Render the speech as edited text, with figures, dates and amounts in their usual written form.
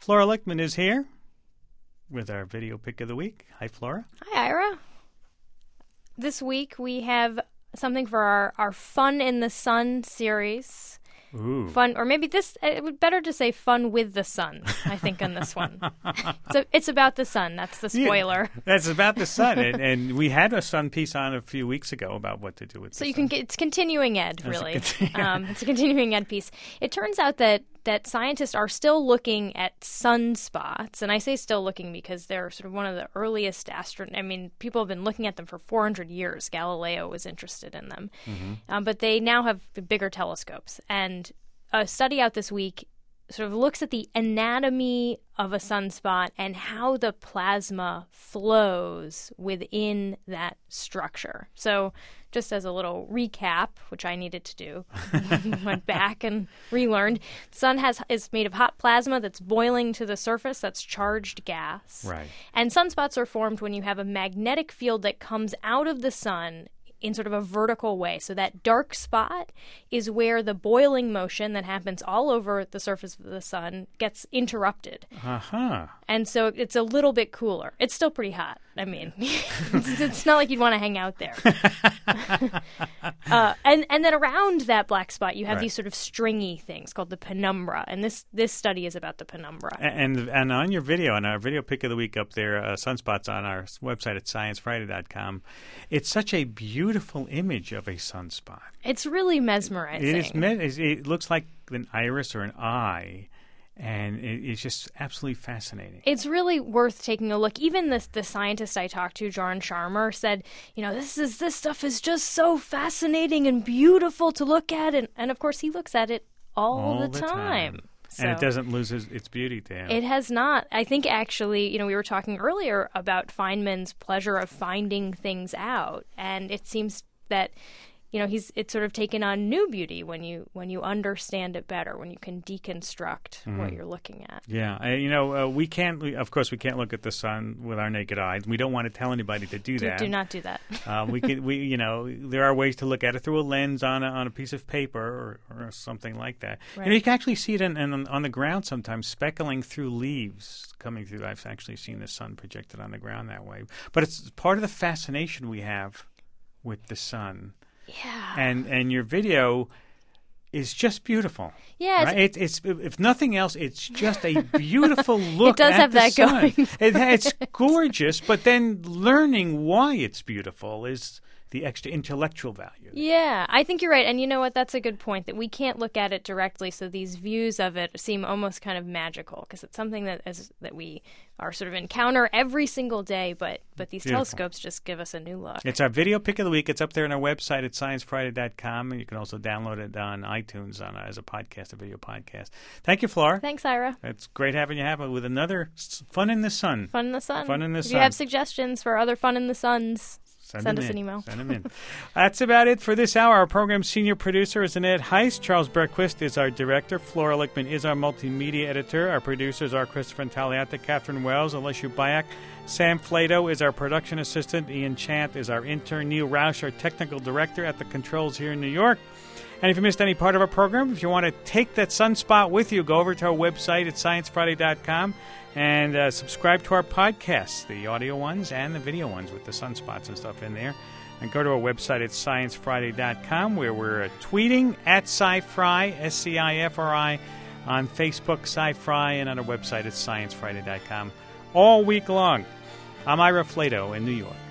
Flora Lichtman is here with our video pick of the week. Hi, Flora. Hi, Ira. This week we have something for our Fun in the Sun series. Ooh. Fun, or maybe it would better to say fun with the sun, I think, on this one. So it's about the sun. That's the spoiler. Yeah, that's about the sun. And we had a sun piece on a few weeks ago about what to do with the sun. So you can get, it's continuing ed, really. It's a continuing ed piece. It turns out that scientists are still looking at sunspots, and I say still looking because they're sort of one of the earliest people have been looking at them for 400 years. Galileo was interested in them. Mm-hmm. But they now have bigger telescopes. And a study out this week sort of looks at the anatomy of a sunspot and how the plasma flows within that structure. So just as a little recap, which I needed to do, went back and relearned, the sun is made of hot plasma that's boiling to the surface. That's charged gas. Right. And sunspots are formed when you have a magnetic field that comes out of the sun in sort of a vertical way. So that dark spot is where the boiling motion that happens all over the surface of the sun gets interrupted. Uh-huh. And so it's a little bit cooler. It's still pretty hot. I mean, it's not like you'd want to hang out there. And then around that black spot, you have these sort of stringy things called the penumbra. And this study is about the penumbra. And on your video, on our video pick of the week up there, sunspots on our website at sciencefriday.com, it's such a beautiful image of a sunspot. It's really mesmerizing. It looks like an iris or an eye. And it's just absolutely fascinating. It's really worth taking a look. Even the scientist I talked to, John Sharmer, said, this stuff is just so fascinating and beautiful to look at. And of course, he looks at it all the time. So, and it doesn't lose its beauty to him. It has not. I think actually, we were talking earlier about Feynman's pleasure of finding things out. And it seems that it's sort of taken on new beauty when you understand it better, when you can deconstruct what you're looking at. Yeah, we can't look at the sun with our naked eyes. We don't want to tell anybody to do that. Do not do that. There are ways to look at it through a lens on a piece of paper or something like that. Right. You can actually see it on the ground sometimes, speckling through leaves coming through. I've actually seen the sun projected on the ground that way. But it's part of the fascination we have with the sun. Yeah. And your video is just beautiful. Yeah. Right? It's if nothing else, it's just a beautiful look. It does at have the that sun. going. It's gorgeous, but then learning why it's beautiful is the extra intellectual value. Yeah, I think you're right. And you know what? That's a good point, that we can't look at it directly, so these views of it seem almost kind of magical, because it's something that we are sort of encounter every single day, but these telescopes just give us a new look. It's our video pick of the week. It's up there on our website at sciencefriday.com, and you can also download it on iTunes as a podcast, a video podcast. Thank you, Flora. Thanks, Ira. It's great having you with another Fun in the Sun. Fun in the Sun. Fun in the If Sun. you have suggestions for other Fun in the Suns, send us an email. Send them in. That's about it for this hour. Our program's senior producer is Annette Heist. Charles Berquist is our director. Flora Lichtman is our multimedia editor. Our producers are Christopher Taliata, Catherine Wells, Alicia Bayak. Sam Flato is our production assistant. Ian Chant is our intern. Neil Roush, our technical director at the controls here in New York. And if you missed any part of our program, if you want to take that sunspot with you, go over to our website at sciencefriday.com and subscribe to our podcasts, the audio ones and the video ones with the sunspots and stuff in there. And go to our website at sciencefriday.com, where we're tweeting at SciFri, SCIFRI, on Facebook, SciFri, and on our website at sciencefriday.com all week long. I'm Ira Flato in New York.